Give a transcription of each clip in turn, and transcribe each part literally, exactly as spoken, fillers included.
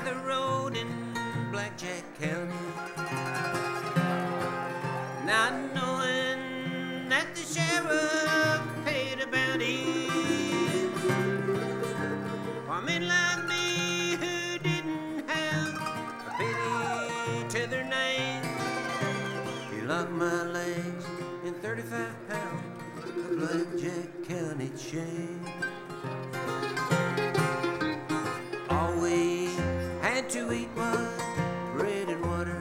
the road in Blackjack County. Not knowing that the sheriff paid a bounty for men like me who didn't have a penny to their name. He locked my legs in thirty-five pounds of Blackjack County chain. All we had to eat was bread and water.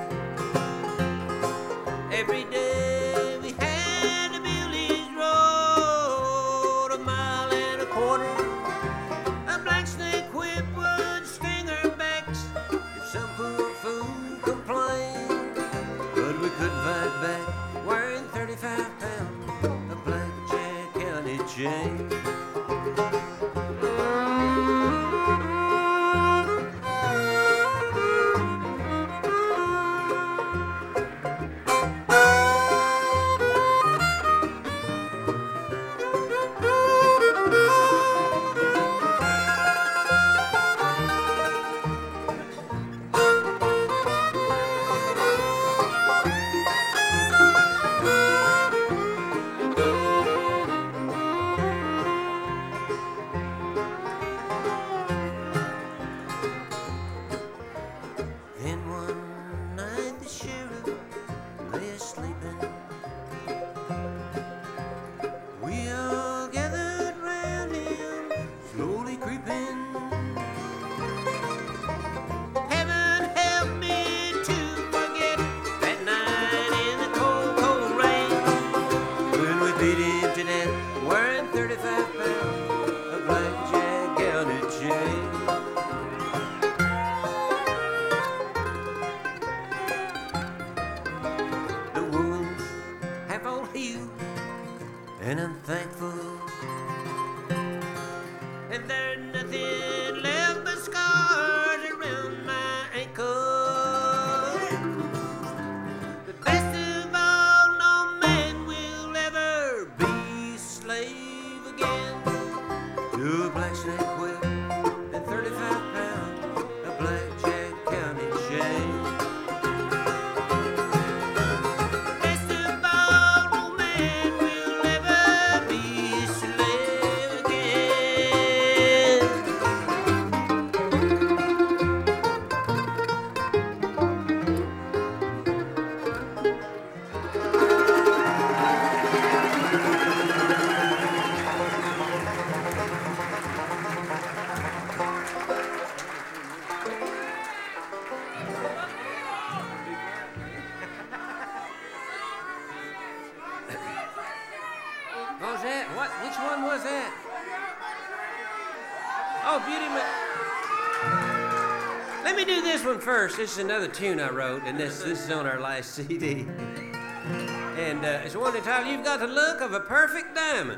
Every day we had to build his road a mile and a quarter. A black snake whip would sting our backs if some poor fool complained, but we couldn't fight back wearing thirty-five pounds of Blackjack County chain. Then one night the sheriff lay a-sleeping. We all gathered round him, slowly creeping. Heaven help me to forget that night in the cold, cold rain when we beat him to death wearing thirty-five pounds of Blackjack County chain. The wounds have all healed, and I'm thankful. And there's nothing left but scars around my ankle. But best of all, no man will ever be slave again to a black snake whip and thirty-five pounds of Blackjack County chain. Best of all, no man will ever be a slave again. What was that? What? Which one was that? Oh, Beauty Ma- Let me do this one first. This is another tune I wrote, and this this is on our last C D. And uh, it's one entitled "You've Got the Look of a Perfect Diamond."